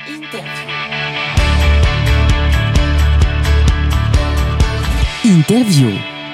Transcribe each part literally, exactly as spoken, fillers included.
انترفيو.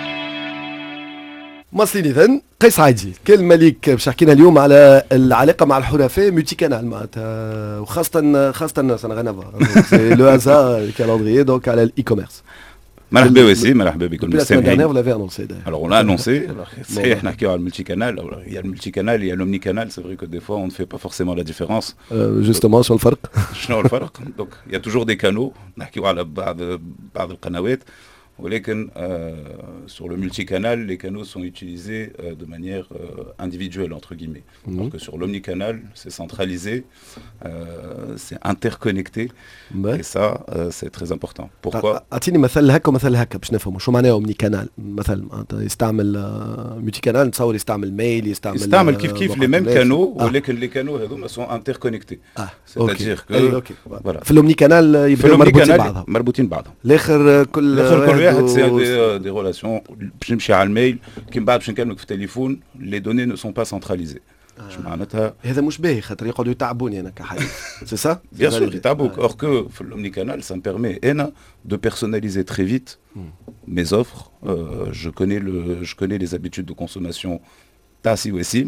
مصري إذن قيس عايدي كلمة ليك باش حكينا اليوم على العلاقة مع الحرفاء ملتي كانال معناتها وخاصة خاصة الناس أنا غنافا لو هازار الكالندريي دونك على الإي كوميرس. مرحبا وسيم مرحبا بكم المستمعين. Alors on l'a annoncé. صحيح نحكيو على الملتي كانال. Il y a le multicanal, il y a l'omnicanal. C'est vrai que des fois on ne fait pas forcément la différence. Justement شنو الفرق؟ شنو الفرق؟ Donc il y a toujours des canaux. نحكيو على بعض بعض القنوات. ولكن euh, sur le multicanal, les canaux sont utilisés euh, de manière euh, individuelle, entre guillemets. Mmh. Alors que sur l'omnicanal, c'est centralisé, euh, c'est interconnecté, ouais. Et ça, euh, c'est très important. Pourquoi? أعطيني مثال هكا ومثال هكا باش نفهموا شو معناه omnicanal. مثلا يستعمل multicanal نتصور يستعمل ميل يستعمل يستعمل كيف كيف les mêmes canaux ولكن les canaux هذوما sont interconnectés. Ah, c'est-à-dire okay. que okay. voilà. في الomnicanal يبقوا مربوطين بعضهم. مربوطين بعضهم. الآخر كل واحد c'est des, des relations باش نمشي على الميل كي من بعد باش نكلمك في التليفون les données ne sont pas centralisées. اش معناتها هذا مش باهي خاطر يقعدوا يتعبوني انا كحالي سي سا bien sûr يتعبوك or que في l'omnicanal ça me permet انا de personnaliser très vite mes offres euh, je connais le je connais les habitudes de consommation تاع سي وسيم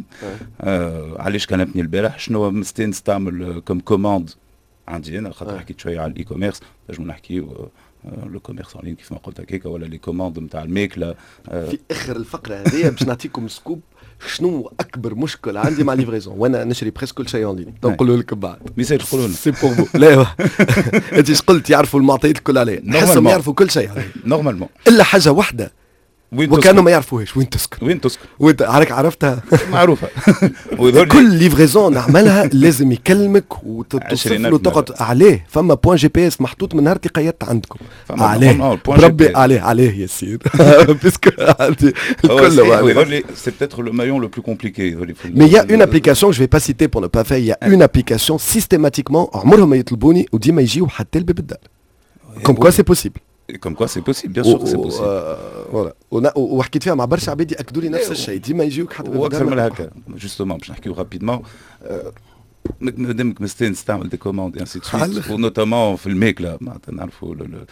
علاش كلمتني البارح شنو مستانس تعمل كم كوموند عندي انا خاطر حكيت شويه على الاي كوميرس نجمو نحكيو لو كوميرس اون لين كيف ما قلت هكاك ولا لي كوموند نتاع الماكله. في اخر الفقره هذه باش نعطيكم سكوب شنو اكبر مشكل عندي مع ليفريزون وانا نشري بريسك كل شيء اون لين نقولوا لكم بعد ميساج تقولوا لنا سي بور فو لا انت ايش قلت يعرفوا المعطيات الكل عليه نحسهم يعرفوا كل شيء عليه نورمالمون الا حاجه واحده وكانوا ما يعرفوهاش وين تسكن وين تسكن وانت عارف عرفتها معروفه كل ليفريزون نعملها لازم يكلمك وتتصل له وتقعد عليه فما بوان جي بي اس محطوط من نهار قيادت عندكم عليه بربي عليه عليه ياسين باسكو الكل يقول سي peut-être le maillon le plus compliqué mais il y a une application je vais pas citer pour ne pas faire il y a une application systématiquement عمرهم ما يطلبوني وديما يجيو حتى الباب الدار comme quoi c'est possible. Et comme quoi c'est possible, bien sûr que c'est possible. Voilà. وحكيت فيها مع برشا عباد ياكدوا لي نفس الشيء ديما يجيوك حتى واكثر من هكا جوستومون باش نحكيو رابيدمون مادامك مستانس تعمل دي كوموند انسي سويت ونوتامون في الماكله معناتها نعرفوا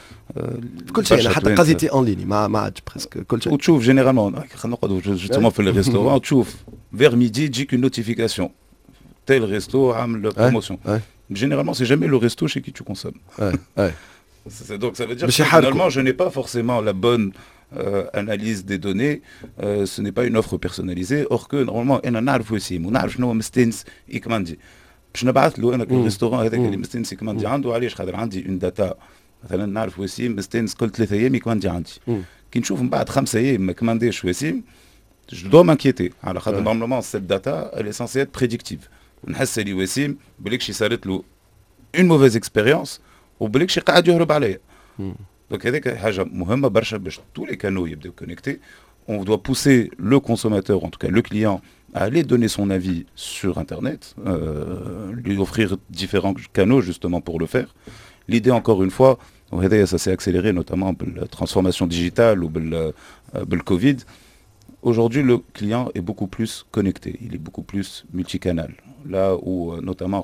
كل شيء حتى قضيتي اون ليني ما ما عادش بريسك كل شيء وتشوف جينيرالمون خلينا نقعدوا جوستومون في الريستورون تشوف فيغ ميدي تجيك اون نوتيفيكاسيون تيل ريستو عامل بروموسيون جينيرالمون سي جامي لو ريستو chez qui tu consommes. C'est, donc ça veut dire que finalement je n'ai pas forcément la bonne euh, analyse des données, euh, ce n'est pas une offre personnalisée, or que normalement أنا نعرف وسيم ونعرف شنو مستانس يكماندي باش نبعث له أنا الريستوران هذاك اللي مستانس يكماندي عنده علاش خاطر عندي اون داتا مثلا نعرف وسيم مستانس كل ثلاثة أيام يكماندي عندي كي نشوف من بعد خمسة أيام ما كمانديش وسيم je dois m'inquiéter على خاطر normalement cette data elle est censée être prédictive نحس لي وسيم بليك شي صارت له une mauvaise expérience وبليك شي قاعد يهرب عليا. دونك هذيك حاجه مهمه برشا باش tous les canaux يبداو connectés. On doit pousser le consommateur, en tout cas le client, à aller donner son avis sur Internet, euh, lui offrir différents canaux justement pour le faire. L'idée encore une fois, ça s'est accéléré notamment par la transformation digitale ou par le Covid. Aujourd'hui, le client est beaucoup plus connecté, il est beaucoup plus multicanal. Là où notamment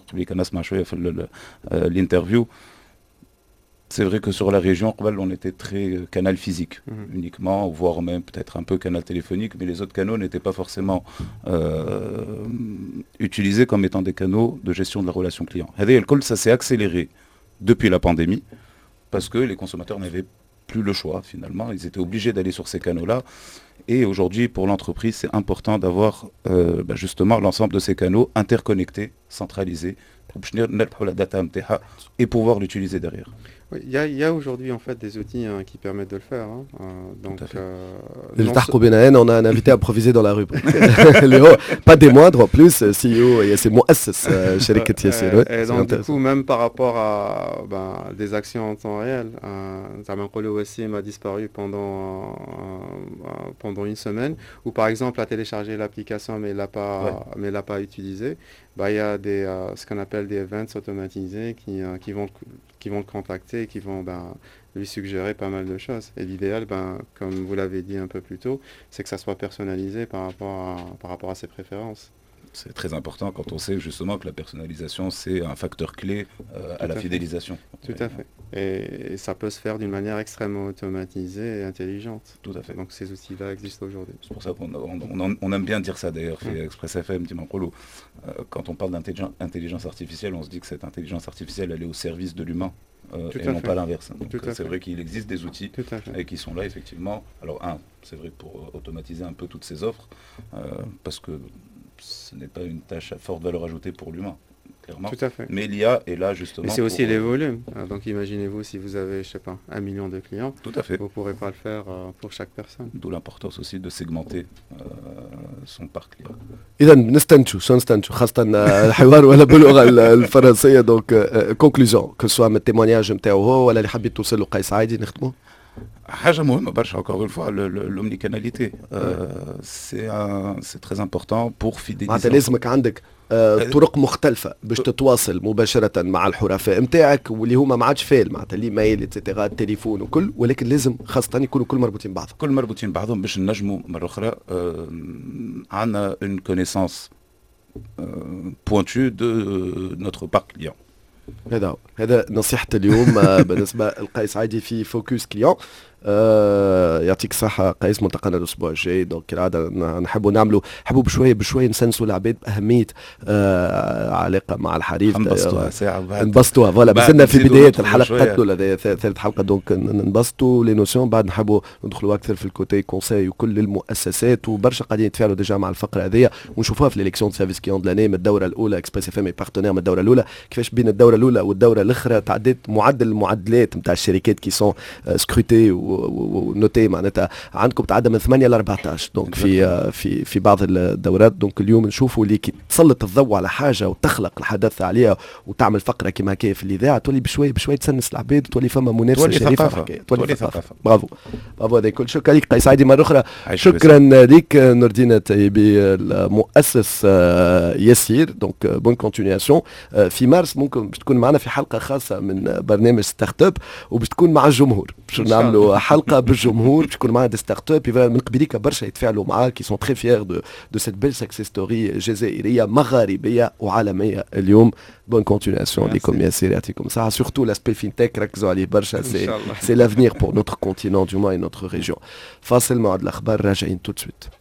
l'interview, c'est vrai que sur la région, on était très canal physique, mmh. uniquement, voire même peut-être un peu canal téléphonique, mais les autres canaux n'étaient pas forcément euh, utilisés comme étant des canaux de gestion de la relation client. Et ça s'est accéléré depuis la pandémie, parce que les consommateurs n'avaient plus le choix finalement, ils étaient obligés d'aller sur ces canaux-là. Et aujourd'hui, pour l'entreprise, c'est important d'avoir euh, bah justement l'ensemble de ces canaux interconnectés, centralisés, pour la data et pouvoir l'utiliser derrière. Oui, il y a, y a aujourd'hui en fait des outils hein, qui permettent de le faire. Hein. Euh, donc, euh, on a un invité improvisé dans la rubrique. Léo, pas des moindres en plus, C E O, c'est Mouasses, Sherikat Yassir. Et donc du coup, même par rapport à ben, des actions en temps réel, Zaman Wassim a disparu pendant, euh, pendant une semaine, ou par exemple a téléchargé l'application mais il ne l'a pas, ouais. mais l'a pas utilisé. Bah, il y a des, euh, ce qu'on appelle des events automatisés qui, euh, qui, vont, qui vont le contacter, qui vont ben, lui suggérer pas mal de choses. Et l'idéal, ben, comme vous l'avez dit un peu plus tôt, c'est que ça soit personnalisé par rapport à, par rapport à ses préférences. C'est très important quand on sait justement que la personnalisation, c'est un facteur clé euh, à la à fidélisation. Fait. Tout à fait. Et ça peut se faire d'une manière extrêmement automatisée et intelligente. Tout à fait. Donc ces outils-là existent aujourd'hui. C'est pour ça qu'on on, on, on aime bien dire ça d'ailleurs, fait mmh. Express F M, Dimanche, euh, quand on parle d'intelligence artificielle, on se dit que cette intelligence artificielle, elle est au service de l'humain. Euh, et non fait. Pas l'inverse. Donc euh, c'est vrai qu'il existe des outils et qui sont là effectivement. Alors un, c'est vrai pour euh, automatiser un peu toutes ces offres, euh, parce que ce n'est pas une tâche à forte valeur ajoutée pour l'humain, clairement. Tout à fait. Mais l'I A est là justement. Mais c'est aussi pour, les volumes. Alors, donc imaginez-vous si vous avez, je sais pas, un million de clients. Tout à fait. Vous ne pourrez pas le faire euh, pour chaque personne. D'où l'importance aussi de segmenter euh, son parc client. إذا نستنتجوا شو نستنتجوا خاصة الحوار ولا باللغة الفرنسية دونك كونكلوزيون كو سوا من التيمونياج نتاعو هو ولا اللي حبيت توصل له قيس عايدي نختموا. حاجة مهمة برشا encore une fois l'omnicanalité c'est c'est très important pour fidéliser. معناتها لازمك عندك طرق مختلفة باش تتواصل مباشرة مع الحرفاء نتاعك واللي هما ما عادش فايل معناتها الايميل اتسيتيرا التليفون وكل ولكن لازم خاصة يكونوا كل مربوطين بعضهم. كل مربوطين بعضهم باش نجموا مرة أخرى عندنا une connaissance pointue de notre parc client. هذا هذا نصيحة اليوم بالنسبة لقيس عايدي في فوكس كليون. آه يعطيك الصحة قيس، ملتقانا الأسبوع الجاي. دونك كالعادة نحبوا نعملوا نحبوا بشوية بشوية نسنسوا العباد بأهمية آه علاقة مع الحريف. نبسطوها ساعة بعد نبسطوها فوالا مازلنا في بداية الحلقة الأولى ثالث حلقة. دونك نبسطوا لي نوسيون بعد نحبوا ندخلوا أكثر في الكوتي كونساي وكل المؤسسات وبرشا قاعدين يتفاعلوا ديجا مع الفقرة هذيا ونشوفوها في الإلكسيون سيرفيس كليون دلاني من الدورة الأولى. إكسبريس اف ام بارتنير من الدورة الأولى. كيفاش بين الدورة الأولى والدورة الأخرى تعديت معدل المعدلات نتاع الشركات كي سون سكروتي ونوتي معناتها عندكم تعدى من ثمانية ل أربعطاش دونك في في في بعض الدورات. دونك اليوم نشوفوا اللي كي تسلط الضوء على حاجه وتخلق الحدث عليها وتعمل فقره كما هكايا في الاذاعه تولي بشوي بشوي تسنس العباد وتولي فما منافسه شريفه. تولي ثقافه. برافو برافو. هذا كل شكرا لك قيس عايدي مره اخرى. شكرا لك نور الدين التايبي المؤسس يسير. دونك بون كونتينياسيون. في مارس ممكن باش تكون معنا في حلقه خاصه من برنامج ستارت اب وباش تكون مع الجمهور باش نعملوا حلقه بالجمهور باش يكون معنا دي ستارت اب من قبليك برشا يتفاعلوا معاك كي سون تري فيير دو دو سيت بيل سكسيس ستوري جزائريه مغاربيه وعالميه اليوم. بون كونتينياسيون ليكم ياسر يعطيكم الصحه. سورتو لاسبي فينتك ركزوا عليه برشا. سي سي لافنير بور نوتر كونتينون دو موان اي نوتر ريجيون. فاصل موعد الاخبار راجعين تو سويت.